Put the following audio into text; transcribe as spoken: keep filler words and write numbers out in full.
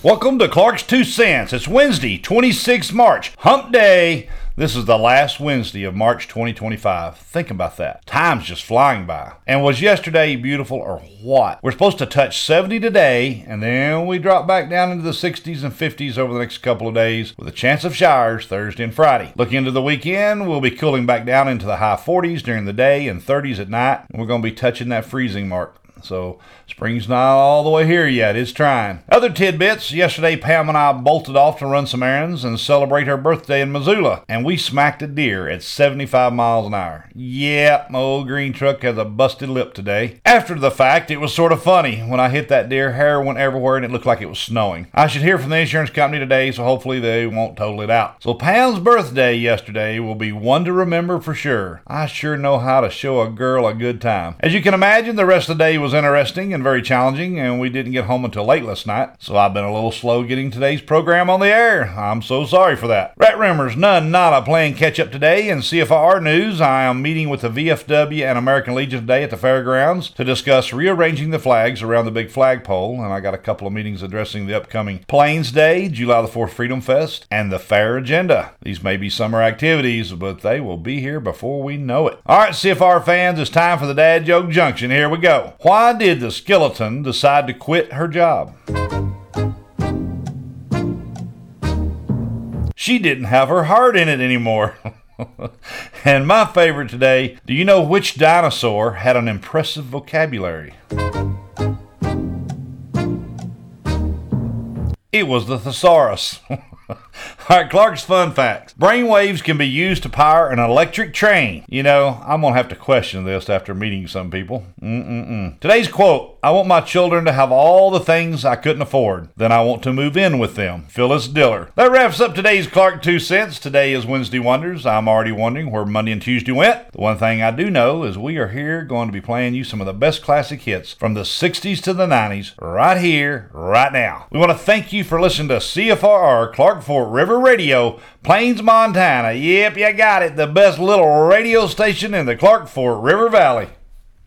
Welcome to Clark's Two Cents. It's Wednesday, twenty-sixth of March, Hump Day. This is the last Wednesday of March twenty twenty-five. Think about that. Time's just flying by. And was yesterday beautiful or what? We're supposed to touch seventy today, and then we drop back down into the sixties and fifties over the next couple of days with a chance of showers Thursday and Friday. Looking into the weekend, we'll be cooling back down into the high forties during the day and thirties at night, and we're going to be touching that freezing mark. So spring's not all the way here yet. It's trying. Other tidbits. Yesterday, Pam and I bolted off to run some errands and celebrate her birthday in Missoula. And we smacked a deer at seventy-five miles an hour. Yeah, my old green truck has a busted lip today. After the fact, it was sort of funny. When I hit that deer, hair went everywhere and it looked like it was snowing. I should hear from the insurance company today, so hopefully they won't total it out. So Pam's birthday yesterday will be one to remember for sure. I sure know how to show a girl a good time. As you can imagine, the rest of the day was interesting and very challenging, and we didn't get home until late last night, so I've been a little slow getting today's program on the air. I'm so sorry for that. Rat Rumors, none, nada, playing catch up today. In C F R news, I am meeting with the V F W and American Legion today at the fairgrounds to discuss rearranging the flags around the big flagpole, and I got a couple of meetings addressing the upcoming Plains Day, July the fourth Freedom Fest, and the fair agenda. These may be summer activities, but they will be here before we know it. All right, C F R fans, it's time for the Dad Joke Junction. Here we go. Why did the skeleton decide to quit her job? She didn't have her heart in it anymore. And my favorite today, do you know which dinosaur had an impressive vocabulary? It was the thesaurus. All right, Clark's Fun Facts. Brainwaves can be used to power an electric train. You know, I'm going to have to question this after meeting some people. Mm-mm-mm. Today's quote, I want my children to have all the things I couldn't afford. Then I want to move in with them. Phyllis Diller. That wraps up today's Clark Two Cents. Today is Wednesday Wonders. I'm already wondering where Monday and Tuesday went. The one thing I do know is we are here going to be playing you some of the best classic hits from the sixties to the nineties right here, right now. We want to thank you for listening to C F R R, Clark Fort River Radio, Plains, Montana. Yep, you got it. The best little radio station in the Clark Fort River Valley.